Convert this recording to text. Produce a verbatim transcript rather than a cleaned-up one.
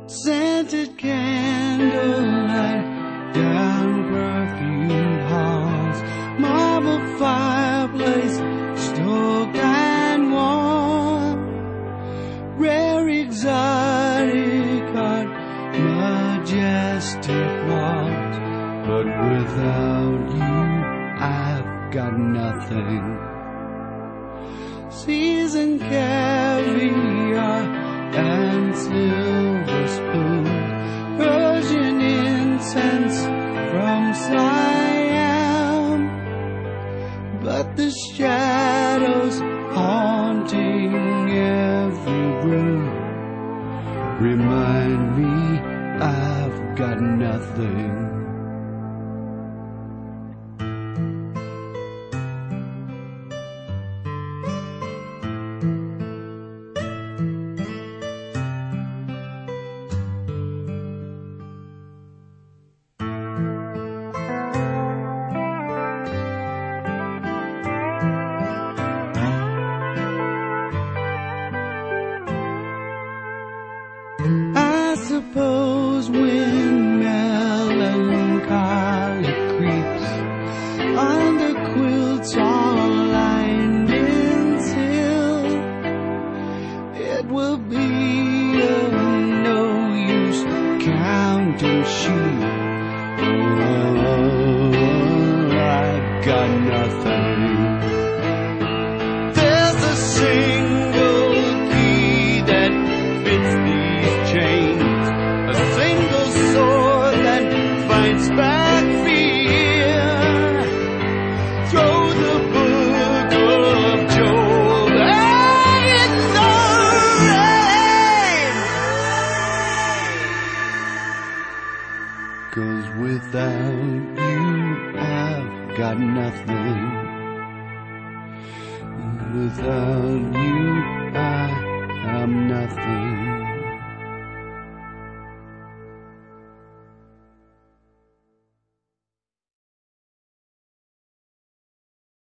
Scented candlelight down perfumed halls, marble fireplace stoked and warm, rare exotic art, majestic walls. But without you I've got nothing. Seasoned caviar and silver spoons, Persian incense from Siam, but the shadows haunting every room remind me I've got nothing. I suppose when melancholy creeps under quilts all lined in silk, it will be of no use counting sheep. Oh, I've got nothing. There's a single key that fits these chains, a single sword that fights back fear. Throw the book of Job in the rain, 'cause without you I've got nothing. Without you I am nothing.